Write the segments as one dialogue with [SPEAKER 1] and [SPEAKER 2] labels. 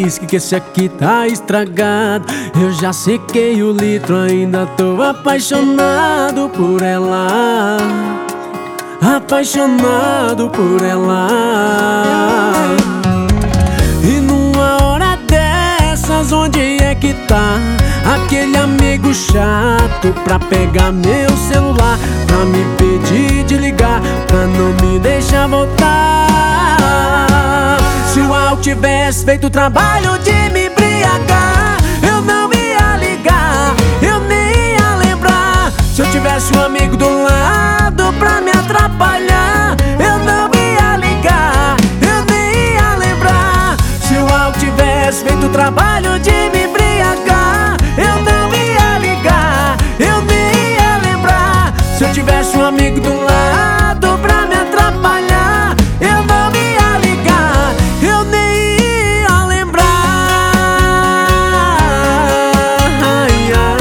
[SPEAKER 1] uísque que esse aqui tá estragado. Eu já sequei o litro, ainda tô apaixonado por ela. Apaixonado por ela. E numa hora dessas, onde é que tá aquele amigo chato pra pegar meu celular, pra me pedir de ligar, pra não me deixar voltar? Se o álcool tivesse feito o trabalho de me embriagar, eu não ia ligar, eu nem ia lembrar. Se eu tivesse um amigo do lado pra me atrapalhar, eu não ia ligar, eu nem ia lembrar. Se o álcool tivesse feito o trabalho de me embriagar, eu não ia ligar, eu nem ia lembrar. Se eu tivesse um amigo do lado pra me atrapalhar, eu não ia ligar, eu nem ia lembrar. Ai, ai.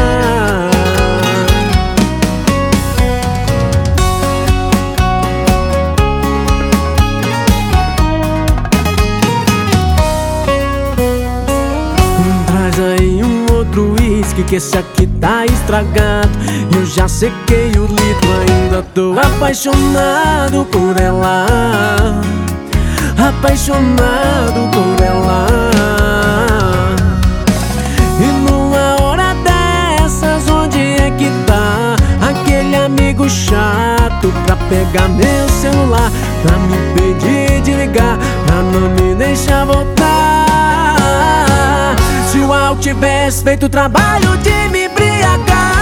[SPEAKER 1] Traz aí um outro uísque que esse aqui tá estragado. Eu já sequei o litro, ainda tô apaixonado por ela. Apaixonado por ela. E numa hora dessas, onde é que tá aquele amigo chato pra pegar meu celular, pra me pedir de ligar, pra não me deixar voltar? Se o álcool tivesse feito o trabalho de me embriagar,